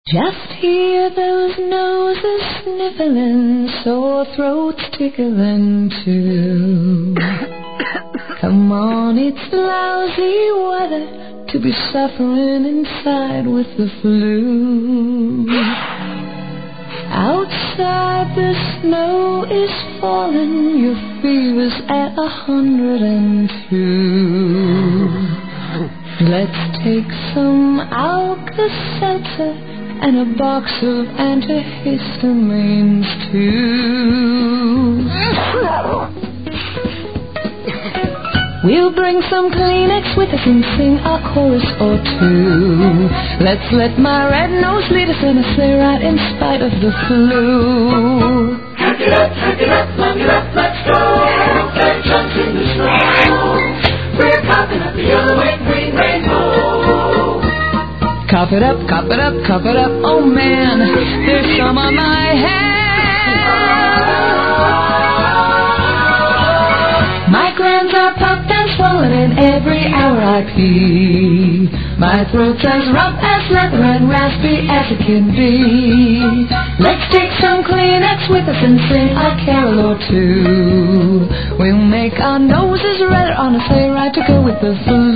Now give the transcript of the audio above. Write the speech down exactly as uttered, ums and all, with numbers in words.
Just hear those noses sniffling, sore throats tickling too. Come on, it's lousy weather to be suffering inside with the flu. Outside the snow is falling, your fever's at a hundred and two. Let's take some Alka-Seltzer and a box of antihistamines too. We'll bring some Kleenex with us and sing a chorus or two. Let's let my red nose lead us in a sleigh ride in spite of the flu. Hack it up, hack it up, lung it up, let's go. Play jumps in the snow. We're popping up the yellow and green rainbow. Cough it up, cough it up, cough it up, oh man, there's some on my head. My glands are popped and swollen and every hour I pee. My throat's as rough as leather and raspy as it can be. Let's take some Kleenex with us and sing a carol or two. We'll make our noses red on a sleigh ride to go with the flu.